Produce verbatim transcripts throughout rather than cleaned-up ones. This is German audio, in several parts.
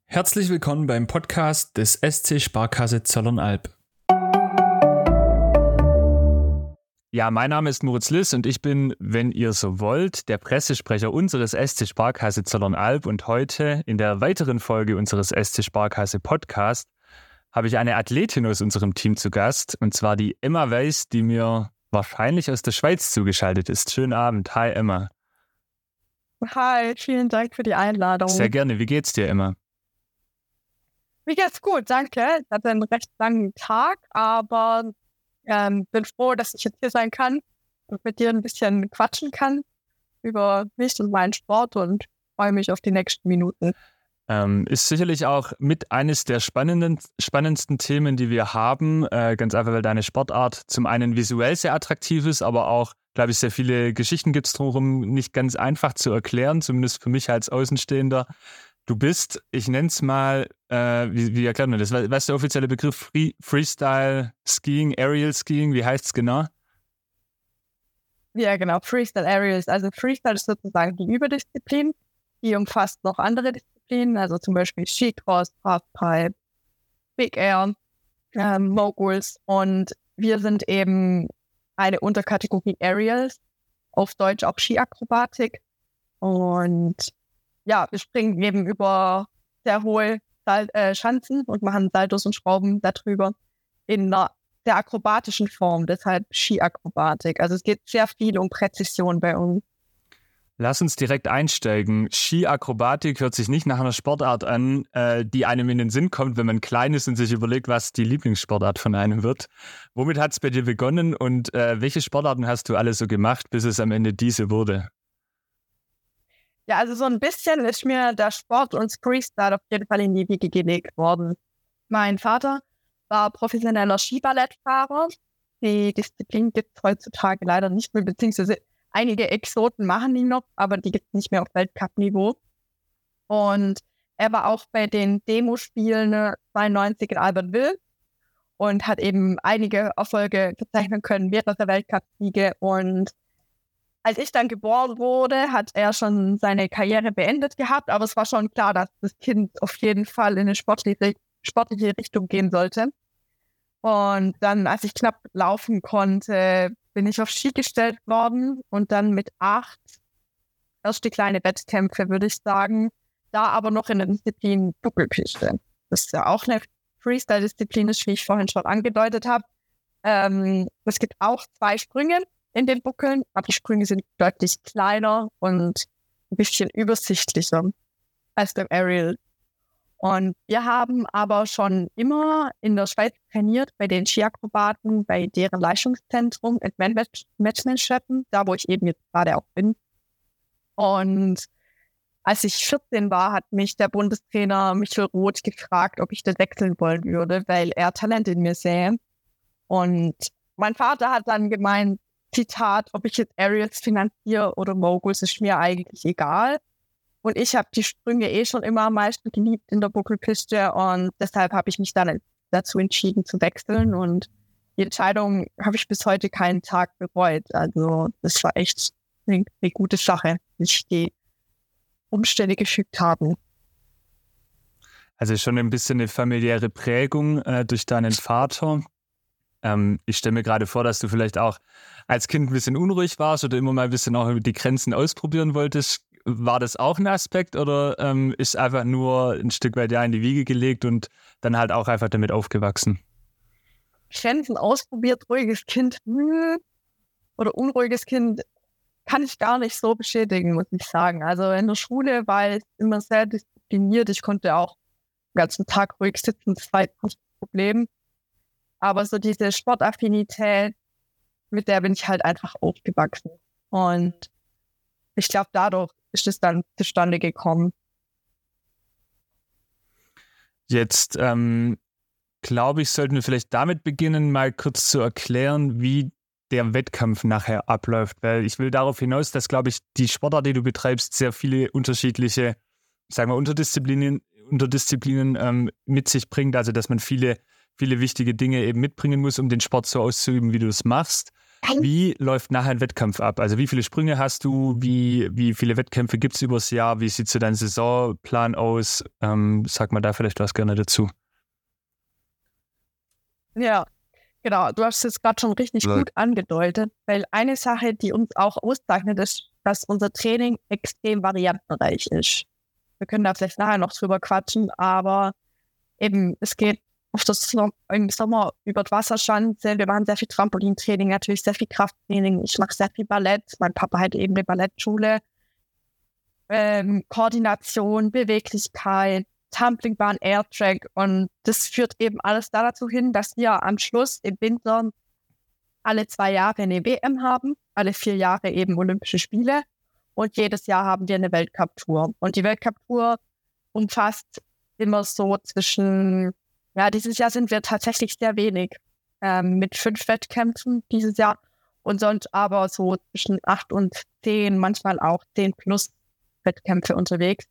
Herzlich willkommen beim Podcast des S C Sparkasse Zollernalb. Ja, mein Name ist Moritz Liss und ich bin, wenn ihr so wollt, der Pressesprecher unseres S C Sparkasse Zollernalb. Und heute in der weiteren Folge unseres S C Sparkasse Podcast habe ich eine Athletin aus unserem Team zu Gast, und zwar die Emma Weiß, die mir wahrscheinlich aus der Schweiz zugeschaltet ist. Schönen Abend. Hi, Emma. Hi, vielen Dank für die Einladung. Sehr gerne. Wie geht's dir, Emma? Mir geht's gut, danke. Ich hatte einen recht langen Tag, aber ähm, bin froh, dass ich jetzt hier sein kann und mit dir ein bisschen quatschen kann über mich und meinen Sport und freue mich auf die nächsten Minuten. Ähm, ist sicherlich auch mit eines der spannenden, spannendsten Themen, die wir haben. Äh, ganz einfach, weil deine Sportart zum einen visuell sehr attraktiv ist, aber auch, glaube ich, sehr viele Geschichten gibt es drumherum, nicht ganz einfach zu erklären, zumindest für mich als Außenstehender. Du bist, ich nenne es mal, äh, wie, wie erklärt man das? Was ist der offizielle Begriff? Free, Freestyle Skiing, Aerial Skiing, wie heißt es genau? Ja, genau, Freestyle Aerials. Also Freestyle ist sozusagen die Überdisziplin, die umfasst noch andere Disziplinen, also zum Beispiel Skicross, Halfpipe, Big Air, ähm, Moguls, und wir sind eben eine Unterkategorie Aerials, auf Deutsch auch Skiakrobatik, und ja, wir springen eben über sehr hohe Sal- äh, Schanzen und machen Saltos und Schrauben darüber in einer sehr akrobatischen Form, deshalb Skiakrobatik. Also es geht sehr viel um Präzision bei uns. Lass uns direkt einsteigen. Skiakrobatik hört sich nicht nach einer Sportart an, äh, die einem in den Sinn kommt, wenn man klein ist und sich überlegt, was die Lieblingssportart von einem wird. Womit hat es bei dir begonnen und äh, welche Sportarten hast du alle so gemacht, bis es am Ende diese wurde? Ja, also so ein bisschen ist mir der Sport und das Freestyle auf jeden Fall in die Wiege gelegt worden. Mein Vater war professioneller Skiballettfahrer. Die Disziplin gibt es heutzutage leider nicht mehr, beziehungsweise einige Exoten machen die noch, aber die gibt es nicht mehr auf Weltcup-Niveau. Und er war auch bei den Demospielen zweiundneunzig in Albertville und hat eben einige Erfolge verzeichnen können, mehrere Weltcup-Siege. Und als ich dann geboren wurde, hat er schon seine Karriere beendet gehabt, aber es war schon klar, dass das Kind auf jeden Fall in eine sportliche, sportliche Richtung gehen sollte. Und dann, als ich knapp laufen konnte, bin ich auf Ski gestellt worden und dann mit acht erste kleine Wettkämpfe, würde ich sagen, da aber noch in der Disziplin Buckelpiste. Das ist ja auch eine Freestyle-Disziplin, ist, wie ich vorhin schon angedeutet habe. Ähm, es gibt auch zwei Sprünge in den Buckeln, aber die Sprünge sind deutlich kleiner und ein bisschen übersichtlicher als beim Aerial. Und wir haben aber schon immer in der Schweiz trainiert bei den Skiakrobaten, bei deren Leistungszentrum Advanced Matchmanship, da wo ich eben jetzt gerade auch bin. Und als ich vierzehn war, hat mich der Bundestrainer Michael Roth gefragt, ob ich das wechseln wollen würde, weil er Talent in mir sähe. Und mein Vater hat dann gemeint, Zitat, ob ich jetzt Aerials finanziere oder Moguls, ist mir eigentlich egal. Und ich habe die Sprünge eh schon immer am meisten geliebt in der Buckelpiste, und deshalb habe ich mich dann dazu entschieden zu wechseln, und die Entscheidung habe ich bis heute keinen Tag bereut. Also das war echt eine, eine gute Sache, wie sich die Umstände gefügt haben. Also schon ein bisschen eine familiäre Prägung äh, durch deinen Vater. Ähm, ich stelle mir gerade vor, dass du vielleicht auch als Kind ein bisschen unruhig warst oder immer mal ein bisschen auch die Grenzen ausprobieren wolltest. War das auch ein Aspekt oder ähm, ist einfach nur ein Stück weit ja in die Wiege gelegt und dann halt auch einfach damit aufgewachsen? Grenzen ausprobiert, ruhiges Kind hm, oder unruhiges Kind kann ich gar nicht so bestätigen, muss ich sagen. Also in der Schule war ich immer sehr diszipliniert. Ich konnte auch den ganzen Tag ruhig sitzen, das war nicht das Problem. Aber so diese Sportaffinität, mit der bin ich halt einfach aufgewachsen. Und ich glaube, dadurch ist es dann zustande gekommen. Jetzt, ähm, glaube ich, sollten wir vielleicht damit beginnen, mal kurz zu erklären, wie der Wettkampf nachher abläuft. Weil ich will darauf hinaus, dass, glaube ich, die Sportart, die du betreibst, sehr viele unterschiedliche, sagen wir, Unterdisziplinen, Unterdisziplinen ähm, mit sich bringt. Also, dass man viele viele wichtige Dinge eben mitbringen muss, um den Sport so auszuüben, wie du es machst. Wie läuft nachher ein Wettkampf ab? Also wie viele Sprünge hast du? Wie, wie viele Wettkämpfe gibt es übers Jahr? Wie sieht so dein Saisonplan aus? Ähm, sag mal da vielleicht was gerne dazu. Ja, genau. Du hast es gerade schon richtig Ja. gut angedeutet, weil eine Sache, die uns auch auszeichnet, ist, dass unser Training extrem variantenreich ist. Wir können da vielleicht nachher noch drüber quatschen, aber eben, es geht auf das im Sommer über die Wasserschanze. Wir machen sehr viel Trampolintraining, natürlich sehr viel Krafttraining. Ich mache sehr viel Ballett. Mein Papa hat eben eine Ballettschule. Ähm, Koordination, Beweglichkeit, Tumblingbahn, Airtrack, und das führt eben alles dazu hin, dass wir am Schluss im Winter alle zwei Jahre eine W M haben, alle vier Jahre eben Olympische Spiele, und jedes Jahr haben wir eine Weltcup-Tour. Und die Weltcup-Tour umfasst immer so zwischen, ja, dieses Jahr sind wir tatsächlich sehr wenig, ähm, mit fünf Wettkämpfen dieses Jahr, und sonst aber so zwischen acht und zehn, manchmal auch zehn plus Wettkämpfe unterwegs.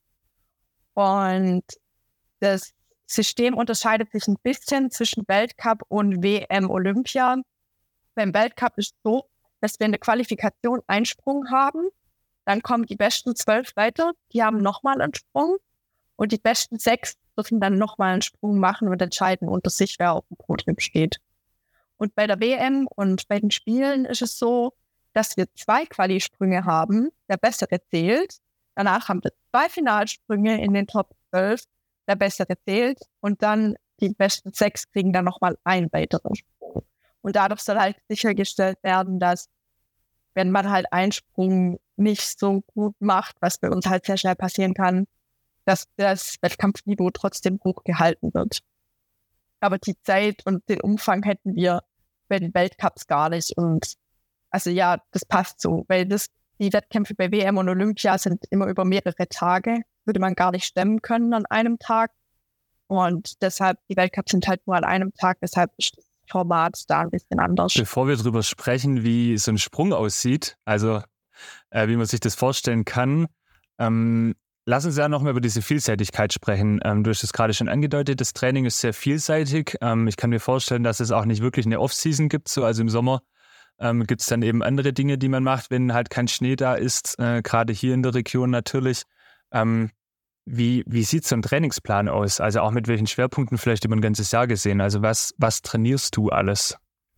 Und das System unterscheidet sich ein bisschen zwischen Weltcup und W M Olympia. Beim Weltcup ist es so, dass wir in der Qualifikation einen Sprung haben, dann kommen die besten zwölf weiter, die haben nochmal einen Sprung, und die besten sechs dürfen dann nochmal einen Sprung machen und entscheiden unter sich, wer auf dem Podium steht. Und bei der W M und bei den Spielen ist es so, dass wir zwei Qualisprünge haben, der bessere zählt. Danach haben wir zwei Finalsprünge in den Top zwölf, der bessere zählt, und dann die besten sechs kriegen dann nochmal einen weiteren Sprung. Und dadurch soll halt sichergestellt werden, dass, wenn man halt einen Sprung nicht so gut macht, was bei uns halt sehr schnell passieren kann, dass das Wettkampfniveau trotzdem hoch gehalten wird. Aber die Zeit und den Umfang hätten wir bei den Weltcups gar nicht. Und also ja, das passt so, weil das, die Wettkämpfe bei W M und Olympia sind immer über mehrere Tage, würde man gar nicht stemmen können an einem Tag. Und deshalb, die Weltcups sind halt nur an einem Tag, deshalb ist das Format da ein bisschen anders. Bevor wir darüber sprechen, wie so ein Sprung aussieht, also äh, wie man sich das vorstellen kann, ähm, lass uns ja nochmal über diese Vielseitigkeit sprechen. Ähm, du hast es gerade schon angedeutet, das Training ist sehr vielseitig. Ähm, ich kann mir vorstellen, dass es auch nicht wirklich eine Off-Season gibt. So. Also im Sommer ähm, gibt es dann eben andere Dinge, die man macht, wenn halt kein Schnee da ist, äh, gerade hier in der Region natürlich. Ähm, wie wie sieht so ein Trainingsplan aus? Also auch mit welchen Schwerpunkten vielleicht über ein ganzes Jahr gesehen? Also was, was trainierst du alles?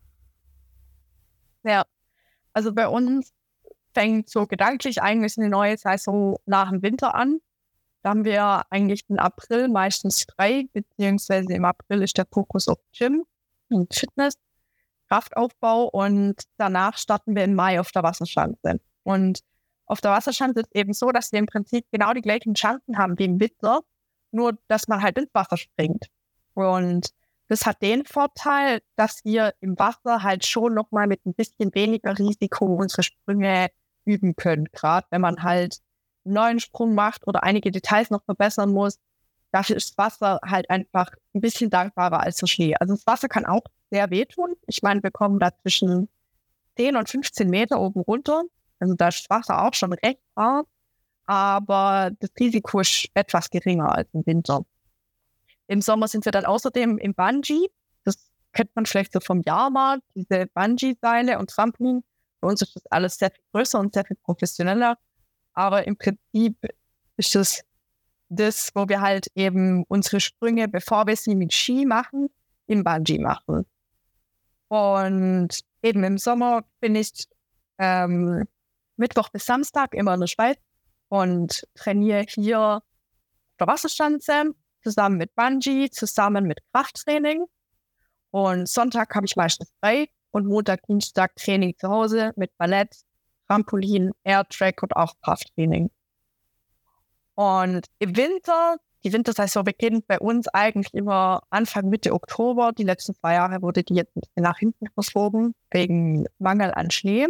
Ja, also bei uns fängt so gedanklich eigentlich eine neue Saison nach dem Winter an. Da haben wir eigentlich im April meistens frei, beziehungsweise im April ist der Fokus auf Gym und Fitness, Kraftaufbau, und danach starten wir im Mai auf der Wasserschanze. Und auf der Wasserschanze ist es eben so, dass wir im Prinzip genau die gleichen Chancen haben wie im Winter, nur dass man halt ins Wasser springt. Und das hat den Vorteil, dass wir im Wasser halt schon nochmal mit ein bisschen weniger Risiko unsere Sprünge üben können. Gerade wenn man halt einen neuen Sprung macht oder einige Details noch verbessern muss, dafür ist das Wasser halt einfach ein bisschen dankbarer als der Schnee. Also das Wasser kann auch sehr wehtun. Ich meine, wir kommen da zwischen zehn und fünfzehn Meter oben runter. Also da ist das Wasser auch schon recht hart, aber das Risiko ist etwas geringer als im Winter. Im Sommer sind wir dann außerdem im Bungee. Das kennt man vielleicht so vom Jahrmarkt, diese Bungee-Seile und Trampolin. Bei uns ist das alles sehr viel größer und sehr viel professioneller. Aber im Prinzip ist es das, wo wir halt eben unsere Sprünge, bevor wir sie mit Ski machen, im Bungee machen. Und eben im Sommer bin ich ähm, Mittwoch bis Samstag immer in der Schweiz und trainiere hier auf der Wasserschanze zusammen mit Bungee, zusammen mit Krafttraining. Und Sonntag habe ich meistens frei und Montag, Dienstag Training zu Hause mit Ballett, Trampolin, Airtrack und auch Krafttraining. Und im Winter, die Wintersaison beginnt bei uns eigentlich immer Anfang, Mitte Oktober. Die letzten zwei Jahre wurde die jetzt ein bisschen nach hinten verschoben, wegen Mangel an Schnee.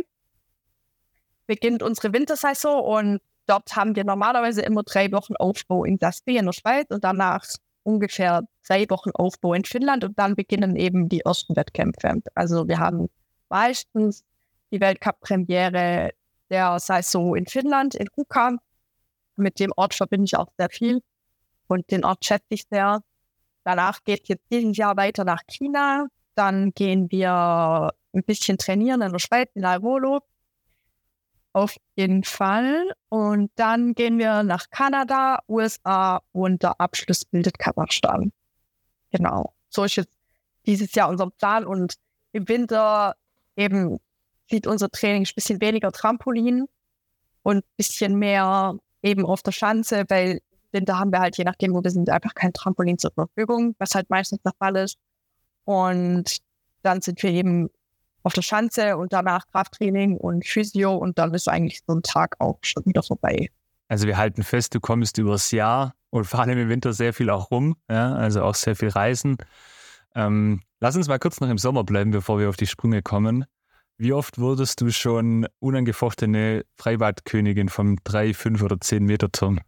Beginnt unsere Wintersaison und dort haben wir normalerweise immer drei Wochen Aufbau in Saas-Fee in der Schweiz und danach ungefähr drei Wochen Aufbau in Finnland, und dann beginnen eben die ersten Wettkämpfe. Also wir haben meistens die Weltcup-Premiere der Saison in Finnland, in Ruka. Mit dem Ort verbinde ich auch sehr viel und den Ort schätze ich sehr. Danach geht es jetzt dieses Jahr weiter nach China. dann gehen wir ein bisschen trainieren in der Schweiz, in Alvolo. Auf jeden Fall. Und dann gehen wir nach Kanada, U S A und der Abschluss bildet Kasachstan. Genau. So ist jetzt dieses Jahr unser Plan. Und im Winter eben sieht unser Training ein bisschen weniger Trampolin und ein bisschen mehr eben auf der Schanze, weil im Winter haben wir halt, je nachdem, wo wir sind, einfach kein Trampolin zur Verfügung, was halt meistens der Fall ist. Und dann sind wir eben auf der Schanze und danach Krafttraining und Physio und dann ist eigentlich so ein Tag auch schon wieder vorbei. Also wir halten fest, du kommst übers Jahr und vor allem im Winter sehr viel auch rum, ja, also auch sehr viel reisen. Ähm, lass uns mal kurz noch im Sommer bleiben, bevor wir auf die Sprünge kommen. Wie oft wurdest du schon unangefochtene Freibadkönigin vom drei, fünf oder zehn Meter Turm?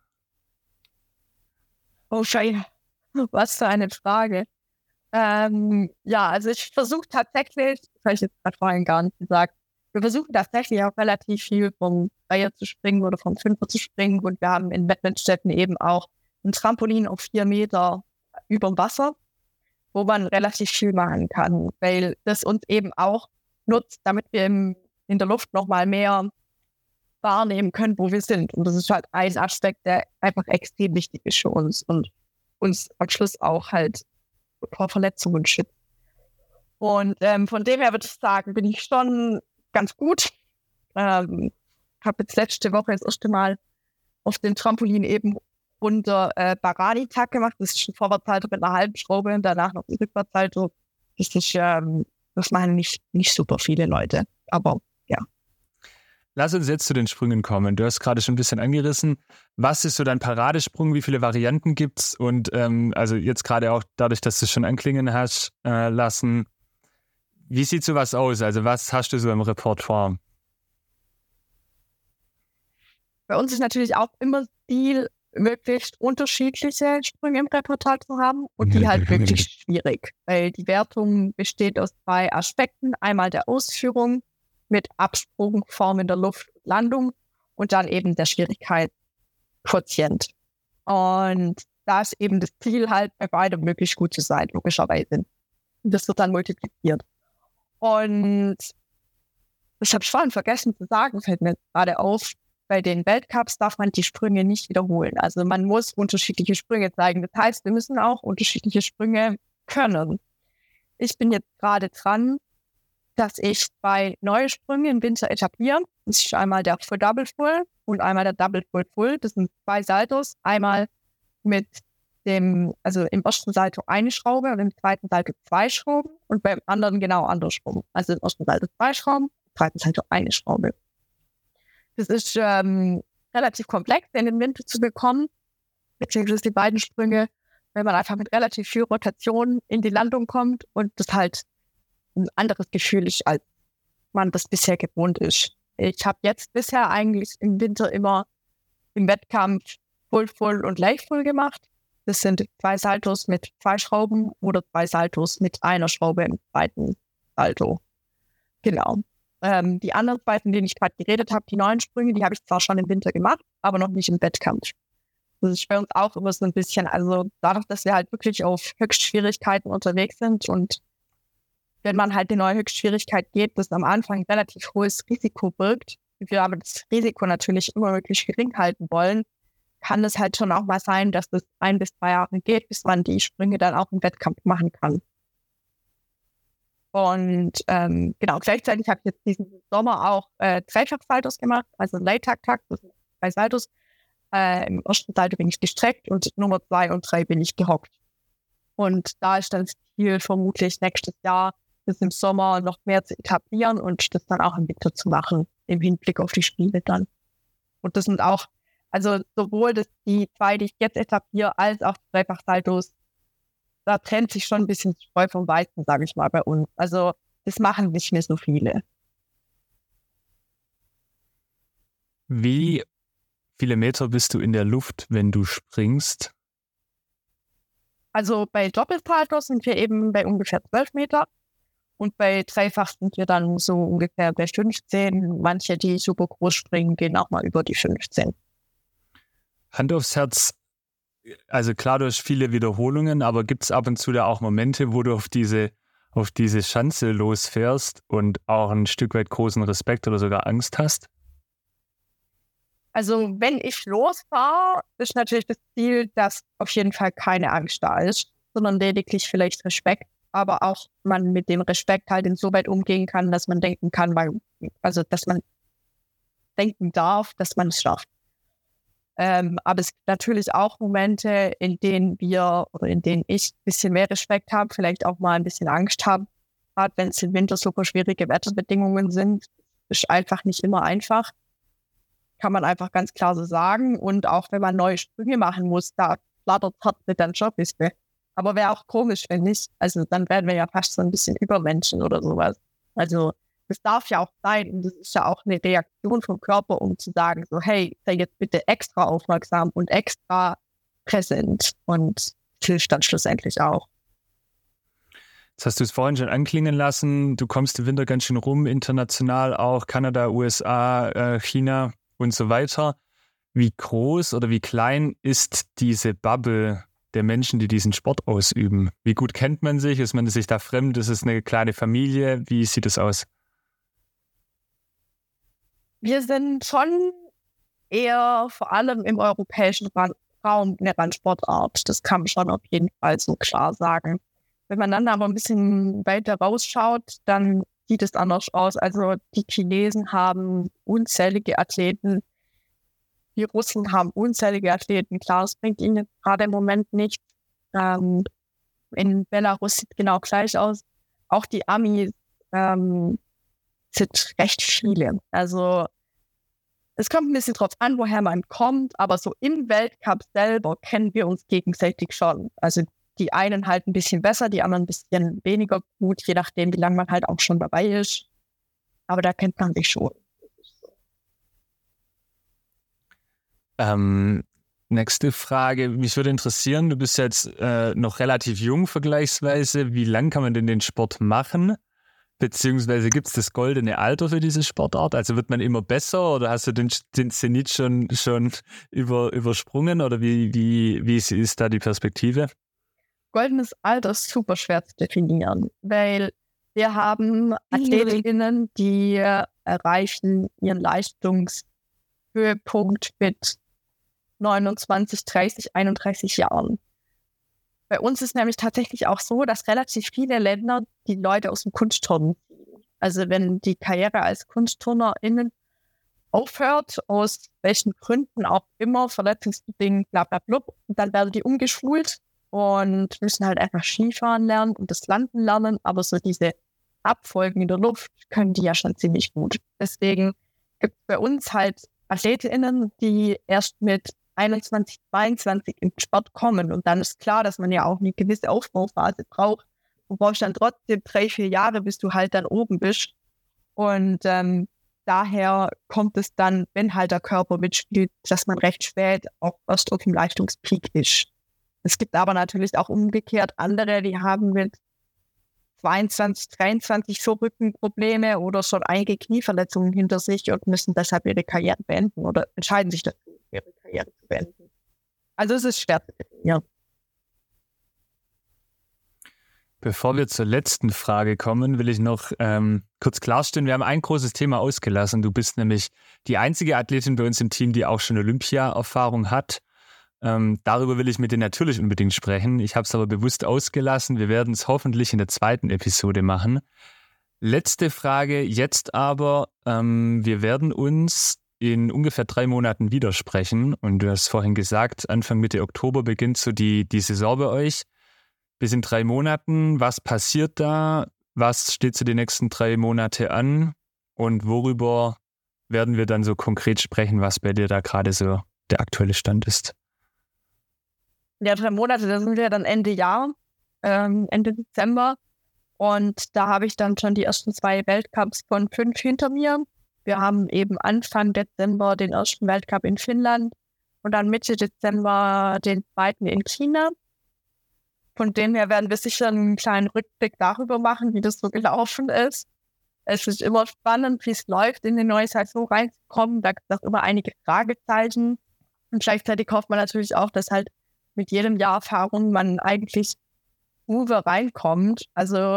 Oh Scheiße, was für eine Frage. Ähm, ja, also ich versuche tatsächlich, das habe ich jetzt gerade vorhin gar nicht gesagt, wir versuchen tatsächlich auch relativ viel vom Dreier zu springen oder vom Fünfer zu springen und wir haben in Wettbewerbsstätten eben auch ein Trampolin auf vier Meter über dem Wasser, wo man relativ viel machen kann, weil das uns eben auch nutzt, damit wir im, in der Luft nochmal mehr wahrnehmen können, wo wir sind. Und das ist halt ein Aspekt, der einfach extrem wichtig ist für uns und uns am Schluss auch halt vor Verletzungen schützt. Und ähm, von dem her würde ich sagen, bin ich schon ganz gut. Ähm, habe jetzt letzte Woche das erste Mal auf dem Trampolin eben unter äh, Barani-Tag gemacht. Das ist ein Vorwärtshalter mit einer halben Schraube und danach noch ein Rückwärtshalter. Das ist, ähm, das machen nicht, nicht super viele Leute. Aber ja. Lass uns jetzt zu den Sprüngen kommen. Du hast gerade schon ein bisschen angerissen. Was ist so dein Paradesprung? Wie viele Varianten gibt's? Und ähm, also jetzt gerade auch dadurch, dass du es schon anklingen hast äh, lassen. Wie sieht sowas aus? Also was hast du so im Repertoire? Bei uns ist natürlich auch immer Ziel, möglichst unterschiedliche Sprünge im Repertoire zu haben und die halt möglichst schwierig, weil die Wertung besteht aus zwei Aspekten. Einmal der Ausführung mit Absprung, Form in der Luft, Landung und dann eben der Schwierigkeitsquotient. Und da ist eben das Ziel halt, bei beidem möglichst gut zu sein, logischerweise. Und das wird dann multipliziert. Und das habe ich vorhin vergessen zu sagen, fällt mir gerade auf, bei den Weltcups darf man die Sprünge nicht wiederholen. Also man muss unterschiedliche Sprünge zeigen. Das heißt, wir müssen auch unterschiedliche Sprünge können. Ich bin jetzt gerade dran, dass ich zwei neue Sprünge im Winter etabliere. Das ist einmal der Full Double Full und einmal der Double Full Full. Das sind zwei Saltos. Einmal mit dem, also im ersten Salto eine Schraube und im zweiten Salto zwei Schrauben und beim anderen genau andersrum. Also im ersten Salto zwei Schrauben, im zweiten Salto eine Schraube. Das ist ähm, relativ komplex, in den Winter zu bekommen, beziehungsweise die beiden Sprünge, wenn man einfach mit relativ viel Rotation in die Landung kommt und das halt ein anderes Gefühl ist, als man das bisher gewohnt ist. Ich habe jetzt bisher eigentlich im Winter immer im Wettkampf Full Full und Leg Full gemacht. Das sind zwei Saltos mit zwei Schrauben oder zwei Saltos mit einer Schraube im zweiten Salto. Genau. Ähm, die anderen zwei, von denen ich gerade geredet habe, die neuen Sprünge, die habe ich zwar schon im Winter gemacht, aber noch nicht im Wettkampf. Das ist bei uns auch immer so ein bisschen, also dadurch, dass wir halt wirklich auf Höchstschwierigkeiten unterwegs sind und wenn man halt die neue Höchstschwierigkeit geht, das am Anfang relativ hohes Risiko birgt, wir aber das Risiko natürlich immer möglichst gering halten wollen, kann es halt schon auch mal sein, dass das ein bis zwei Jahre geht, bis man die Sprünge dann auch im Wettkampf machen kann. Und ähm, genau, gleichzeitig habe ich jetzt diesen Sommer auch äh, Dreifach-Saltos gemacht, also Late-Tag-Tag, das sind zwei Saltos. Äh, Im ersten Salto bin ich gestreckt und Nummer zwei und drei bin ich gehockt. Und da ist dann das Ziel vermutlich nächstes Jahr bis im Sommer noch mehr zu etablieren und das dann auch im Winter zu machen, im Hinblick auf die Spiele dann. Und das sind auch, also sowohl das, die zwei, die ich jetzt etabliere, als auch die Dreifach-Saltos, da trennt sich schon ein bisschen Spreu vom Weizen, sage ich mal, bei uns. Also das machen nicht mehr so viele. Wie viele Meter bist du in der Luft, wenn du springst? Also bei Doppelsaltos sind wir eben bei ungefähr zwölf Meter und bei Dreifach sind wir dann so ungefähr bei fünfzehn. Manche, die super groß springen, gehen auch mal über die fünfzehn. Hand aufs Herz, also klar, du hast viele Wiederholungen, aber gibt es ab und zu da auch Momente, wo du auf diese auf diese Schanze losfährst und auch ein Stück weit großen Respekt oder sogar Angst hast? Also wenn ich losfahre, ist natürlich das Ziel, dass auf jeden Fall keine Angst da ist, sondern lediglich vielleicht Respekt, aber auch man mit dem Respekt halt insoweit umgehen kann, dass man denken kann, weil, also dass man denken darf, dass man es schafft. Ähm, aber es gibt natürlich auch Momente, in denen wir oder in denen ich ein bisschen mehr Respekt habe, vielleicht auch mal ein bisschen Angst habe, gerade wenn es im Winter super schwierige Wetterbedingungen sind, ist einfach nicht immer einfach. Kann man einfach ganz klar so sagen. Und auch wenn man neue Sprünge machen muss, da flattert hart mit deinem Job ist. Aber wäre auch komisch, wenn nicht. Also dann wären wir ja fast so ein bisschen Übermenschen oder sowas. Also das darf ja auch sein. Und das ist ja auch eine Reaktion vom Körper, um zu sagen, so hey, sei jetzt bitte extra aufmerksam und extra präsent. Und hilft dann schlussendlich auch. Jetzt hast du es vorhin schon anklingen lassen. Du kommst im Winter ganz schön rum, international auch, Kanada, U S A, äh, China und so weiter. Wie groß oder wie klein ist diese Bubble der Menschen, die diesen Sport ausüben? Wie gut kennt man sich? Ist man sich da fremd? Ist es eine kleine Familie? Wie sieht es aus? Wir sind schon eher vor allem im europäischen Raum eine Randsportart. Das kann man schon auf jeden Fall so klar sagen. Wenn man dann aber ein bisschen weiter rausschaut, dann sieht es anders aus. Also die Chinesen haben unzählige Athleten, die Russen haben unzählige Athleten. Klar, das bringt ihnen gerade im Moment nichts. Ähm, in Belarus sieht es genau gleich aus. Auch die Amis ähm, sind recht viele. Also es kommt ein bisschen drauf an, woher man kommt, aber so im Weltcup selber kennen wir uns gegenseitig schon. Also die einen halt ein bisschen besser, die anderen ein bisschen weniger gut, je nachdem, wie lange man halt auch schon dabei ist. Aber da kennt man sich schon. Ähm, nächste Frage. Mich würde interessieren, du bist jetzt äh, noch relativ jung vergleichsweise. Wie lang kann man denn den Sport machen? Beziehungsweise gibt es das goldene Alter für diese Sportart? Also wird man immer besser oder hast du den, den Zenit schon, schon über, übersprungen? Oder wie, wie, wie ist da die Perspektive? Goldenes Alter ist super schwer zu definieren, weil wir haben AthletInnen, die erreichen ihren Leistungshöhepunkt mit neunundzwanzig, dreißig, einunddreißig Jahren. Bei uns ist nämlich tatsächlich auch so, dass relativ viele Länder die Leute aus dem Kunstturnen ziehen. Also wenn die Karriere als KunstturnerInnen aufhört, aus welchen Gründen auch immer, verletzungsbedingt, bla bla bla, dann werden die umgeschult und müssen halt einfach Skifahren lernen und das Landen lernen, aber so diese Abfolgen in der Luft können die ja schon ziemlich gut. Deswegen gibt es bei uns halt AthletInnen, die erst mit einundzwanzig, zweiundzwanzig im Sport kommen und dann ist klar, dass man ja auch eine gewisse Aufbauphase braucht. Du brauchst dann trotzdem drei, vier Jahre, bis du halt dann oben bist und ähm, daher kommt es dann, wenn halt der Körper mitspielt, dass man recht spät auch erst auf dem Leistungspeak ist. Es gibt aber natürlich auch umgekehrt andere, die haben mit zweiundzwanzig, dreiundzwanzig so Rückenprobleme oder schon einige Knieverletzungen hinter sich und müssen deshalb ihre Karriere beenden oder entscheiden sich dazu, ihre Karriere zu beenden. Also es ist schwer zu definieren. Bevor wir zur letzten Frage kommen, will ich noch ähm, kurz klarstellen, wir haben ein großes Thema ausgelassen. Du bist nämlich die einzige Athletin bei uns im Team, die auch schon Olympia-Erfahrung hat. Ähm, darüber will ich mit dir natürlich unbedingt sprechen. Ich habe es aber bewusst ausgelassen. Wir werden es hoffentlich in der zweiten Episode machen. Letzte Frage jetzt aber. Ähm, wir werden uns in ungefähr drei Monaten widersprechen. Und du hast vorhin gesagt, Anfang Mitte Oktober beginnt so die, die Saison bei euch. Bis in drei Monaten. Was passiert da? Was steht so die nächsten drei Monate an? Und worüber werden wir dann so konkret sprechen, was bei dir da gerade so der aktuelle Stand ist? Ja, drei Monate, da sind wir dann Ende Jahr, ähm, Ende Dezember. Und da habe ich dann schon die ersten zwei Weltcups von fünf hinter mir. Wir haben eben Anfang Dezember den ersten Weltcup in Finnland und dann Mitte Dezember den zweiten in China. Von dem her werden wir sicher einen kleinen Rückblick darüber machen, wie das so gelaufen ist. Es ist immer spannend, wie es läuft, in die neue Saison reinzukommen. Da gibt es auch immer einige Fragezeichen. Und gleichzeitig hofft man natürlich auch, dass halt mit jedem Jahr Erfahrung man eigentlich smoother reinkommt. Also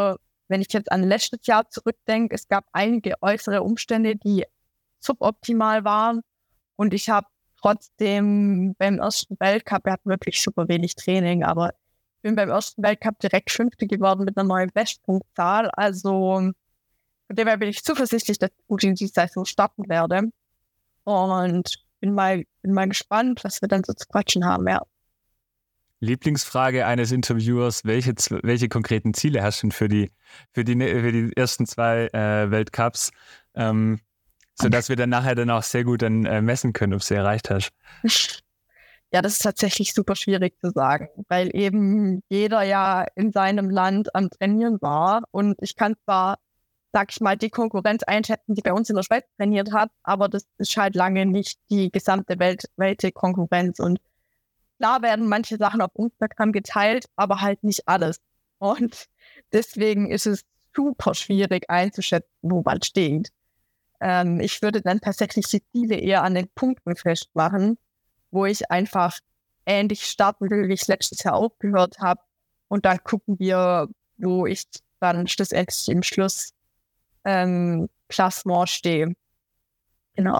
wenn ich jetzt an letztes Jahr zurückdenke, es gab einige äußere Umstände, die suboptimal waren. Und ich habe trotzdem beim ersten Weltcup, wir hatten wirklich super wenig Training, aber ich bin beim ersten Weltcup direkt Fünfte geworden mit einer neuen Bestpunktzahl. Also von dem her bin ich zuversichtlich, dass ich gut in die Saison starten werde. Und bin mal, bin mal gespannt, was wir dann so zu quatschen haben, ja. Lieblingsfrage eines Interviewers, welche, welche konkreten Ziele hast du denn für die, für die, für die ersten zwei äh, Weltcups, ähm, sodass wir dann nachher dann auch sehr gut dann äh, messen können, ob du sie erreicht hast? Ja, das ist tatsächlich super schwierig zu sagen, weil eben jeder ja in seinem Land am Trainieren war und ich kann zwar, sag ich mal, die Konkurrenz einschätzen, die bei uns in der Schweiz trainiert hat, aber das ist halt lange nicht die gesamte weltweite Konkurrenz und klar werden manche Sachen auf Instagram geteilt, aber halt nicht alles. Und deswegen ist es super schwierig einzuschätzen, wo man steht. Ähm, ich würde dann tatsächlich die Ziele eher an den Punkten festmachen, wo ich einfach ähnlich starten will, wie ich letztes Jahr aufgehört habe. Und dann gucken wir, wo ich dann schlussendlich im Schluss ähm, Klassement stehe. Genau.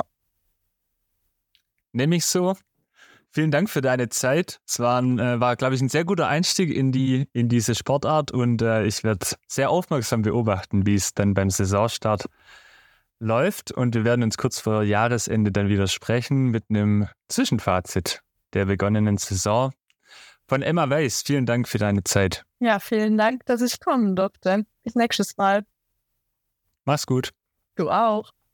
Nehme ich so. Vielen Dank für deine Zeit. Es war, ein, äh, war glaube ich, ein sehr guter Einstieg in, die, in diese Sportart und äh, ich werde sehr aufmerksam beobachten, wie es dann beim Saisonstart läuft und wir werden uns kurz vor Jahresende dann wieder sprechen mit einem Zwischenfazit der begonnenen Saison. Von Emma Weiss, vielen Dank für deine Zeit. Ja, vielen Dank, dass ich kommen durfte. Bis nächstes Mal. Mach's gut. Du auch.